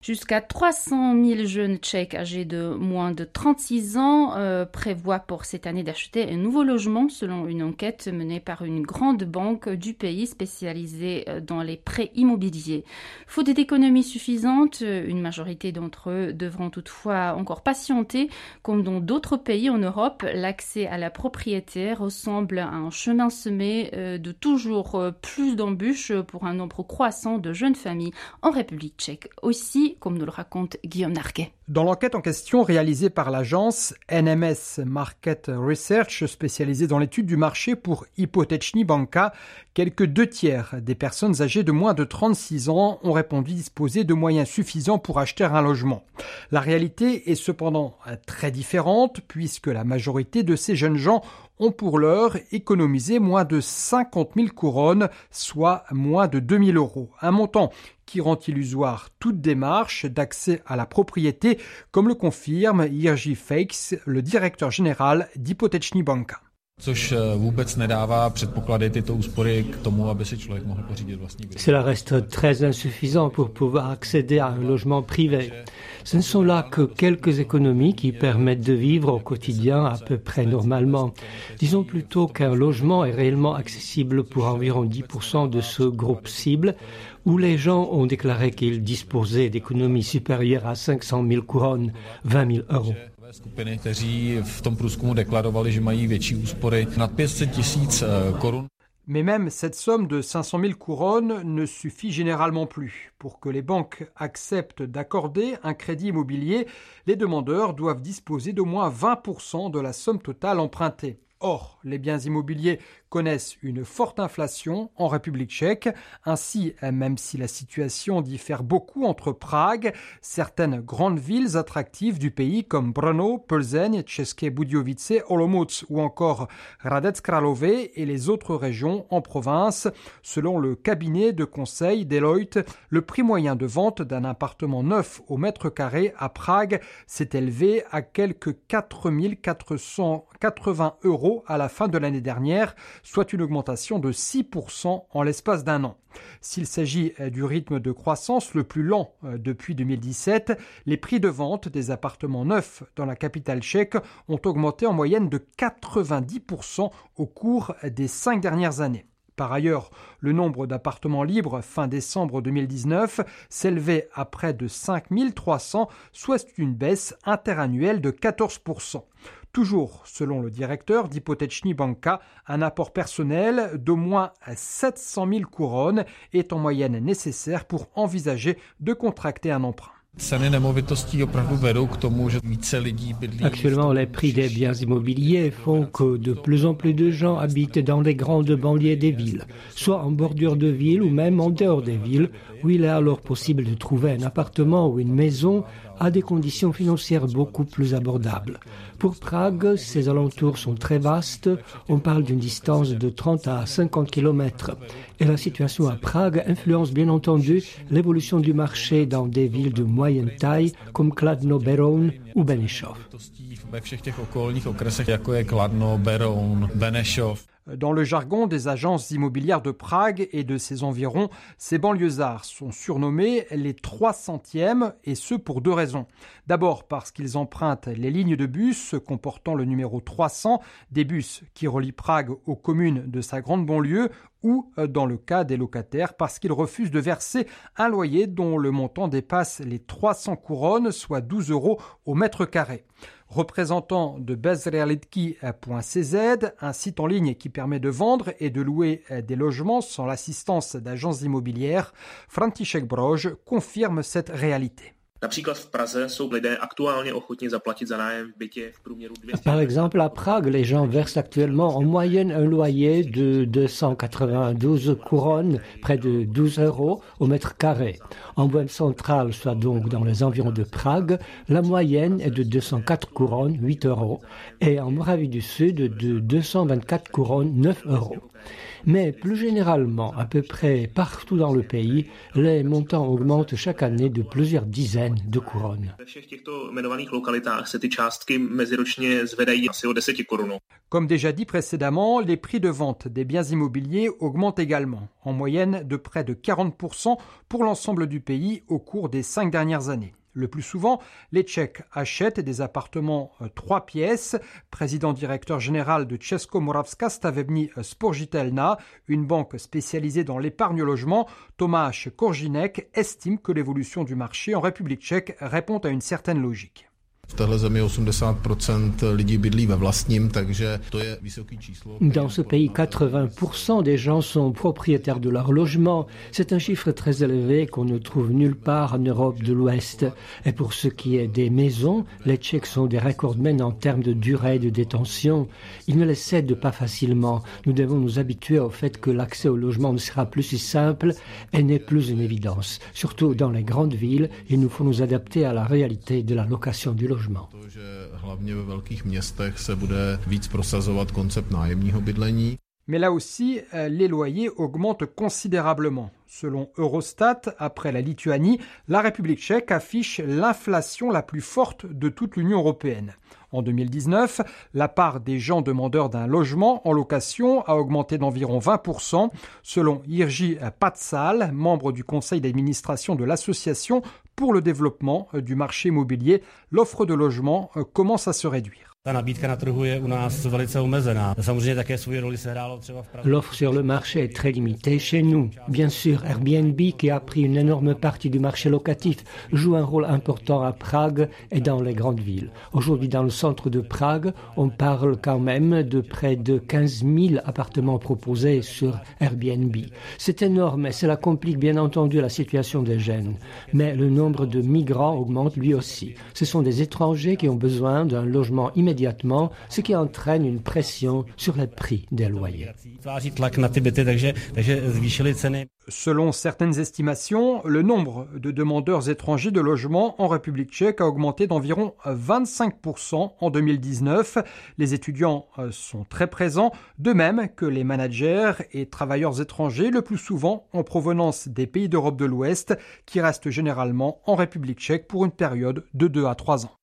Jusqu'à 300 000 jeunes tchèques âgés de moins de 36 ans prévoient pour cette année d'acheter un nouveau logement selon une enquête menée par une grande banque du pays spécialisée dans les prêts immobiliers. Faute d'économies suffisantes, une majorité d'entre eux devront toutefois encore patienter. Comme dans d'autres pays en Europe, l'accès à la propriété ressemble à un chemin semé de toujours plus d'embûches pour un nombre croissant de jeunes familles en République tchèque. Aussi, comme nous le raconte Guillaume Narguet. Dans l'enquête en question réalisée par l'agence NMS Market Research, spécialisée dans l'étude du marché pour Hypotečný banka, quelques 2/3 des personnes âgées de moins de 36 ans ont répondu disposer de moyens suffisants pour acheter un logement. La réalité est cependant très différente puisque la majorité de ces jeunes gens ont pour l'heure économisé moins de 50 000 couronnes, soit moins de 2 000 €. Un montant qui rend illusoire toute démarche d'accès à la propriété, comme le confirme Jiří Fejks, le directeur général d'Hypotečný banka. Cela reste très insuffisant pour pouvoir accéder à un logement privé. Ce ne sont là que quelques économies qui permettent de vivre au quotidien à peu près normalement. Disons plutôt qu'un logement est réellement accessible pour environ 10% de ce groupe cible, où les gens ont déclaré qu'ils disposaient d'économies supérieures à 500 000 couronnes, 20 000 €. Skupiny, kteří v tom průzkumu deklarovali, že mají větší úspory nad 500 000 korun. Mais même cette somme de 500 000 couronnes ne suffit généralement plus. Pour que les banques acceptent d'accorder un crédit immobilier, les demandeurs doivent disposer d'au moins 20% de la somme totale empruntée. Or, les biens immobiliers connaissent une forte inflation en République tchèque. Ainsi, même si la situation diffère beaucoup entre Prague, certaines grandes villes attractives du pays comme Brno, Plzeň, České Budějovice, Olomouc ou encore Hradec Králové et les autres régions en province. Selon le cabinet de conseil Deloitte, le prix moyen de vente d'un appartement neuf au mètre carré à Prague s'est élevé à quelques 4 480 € à la fin de l'année dernière, soit une augmentation de 6% en l'espace d'un an. S'il s'agit du rythme de croissance le plus lent depuis 2017, les prix de vente des appartements neufs dans la capitale tchèque ont augmenté en moyenne de 90% au cours des 5 dernières années. Par ailleurs, le nombre d'appartements libres fin décembre 2019 s'élevait à près de 5 300, soit une baisse interannuelle de 14%. Toujours, selon le directeur d'Hypotečný banka, un apport personnel d'au moins 700 000 couronnes est en moyenne nécessaire pour envisager de contracter un emprunt. Actuellement, les prix des biens immobiliers font que de plus en plus de gens habitent dans les grandes banlieues des villes, soit en bordure de ville ou même en dehors des villes, où il est alors possible de trouver un appartement ou une maison à des conditions financières beaucoup plus abordables. Pour Prague, ces alentours sont très vastes. On parle d'une distance de 30 à 50 km. Et la situation à Prague influence bien entendu l'évolution du marché dans des villes de moyenne taille comme Kladno, Beroun ou Benešov. Dans le jargon des agences immobilières de Prague et de ses environs, ces banlieusards sont surnommés les 300e et ce pour 2 raisons. D'abord parce qu'ils empruntent les lignes de bus comportant le numéro 300, des bus qui relient Prague aux communes de sa grande banlieue, ou dans le cas des locataires parce qu'ils refusent de verser un loyer dont le montant dépasse les 300 couronnes, soit 12 € au mètre carré. Représentant de bezrealitki.cz, un site en ligne qui permet de vendre et de louer des logements sans l'assistance d'agences immobilières, František Brož confirme cette réalité. Par exemple, à Prague, les gens versent actuellement en moyenne un loyer de 292 couronnes, près de 12 € au mètre carré. En Bohème centrale, soit donc dans les environs de Prague, la moyenne est de 204 couronnes, 8 €, et en Moravie du Sud, de 224 couronnes, 9 €. Mais plus généralement, à peu près partout dans le pays, les montants augmentent chaque année de plusieurs dizaines centaines de couronnes. Comme déjà dit précédemment, les prix de vente des biens immobiliers augmentent également, en moyenne de près de 40% pour l'ensemble du pays au cours des 5 dernières années. Le plus souvent, les Tchèques achètent des appartements 3 pièces. Président-directeur général de Českomoravská stavební spořitelna, une banque spécialisée dans l'épargne logement, Tomáš Koržinek estime que l'évolution du marché en République tchèque répond à une certaine logique. V téhle zemi 80% lidí bydlí ve vlastním, takže to je vysoký číslo. Dans ce pays, 80% des gens sont propriétaires de leur logement. C'est un chiffre très élevé qu'on ne trouve nulle part en Europe de l'Ouest. Et pour ce qui est des maisons, les Tchèques sont des recordmen en termes de durée de détention. Ils ne les cèdent pas facilement. Nous devons nous habituer au fait que l'accès au logement ne sera plus si simple et n'est plus une évidence. Surtout dans les grandes villes, il nous faut nous adapter à la réalité de la location du logement. Mais là aussi, les loyers augmentent considérablement. Selon Eurostat, après la Lituanie, la République tchèque affiche l'inflation la plus forte de toute l'Union européenne. En 2019, la part des gens demandeurs d'un logement en location a augmenté d'environ 20%. Selon Jiří Pacal, membre du conseil d'administration de l'Association pour le développement du marché immobilier, l'offre de logement commence à se réduire. L'offre sur le marché est très limitée chez nous. Bien sûr, Airbnb, qui a pris une énorme partie du marché locatif, joue un rôle important à Prague et dans les grandes villes. Aujourd'hui, dans le centre de Prague, on parle quand même de près de 15 000 appartements proposés sur Airbnb. C'est énorme et cela complique bien entendu la situation des jeunes. Mais le nombre de migrants augmente lui aussi. Ce sont des étrangers qui ont besoin d'un logement immédiatement, ce qui entraîne une pression sur les prix des loyers. Selon certaines estimations, le nombre de demandeurs étrangers de logement en République tchèque a augmenté d'environ 25% en 2019. Les étudiants sont très présents, de même que les managers et travailleurs étrangers, le plus souvent en provenance des pays d'Europe de l'Ouest, qui restent généralement en République tchèque pour une période de 2 à 3 ans.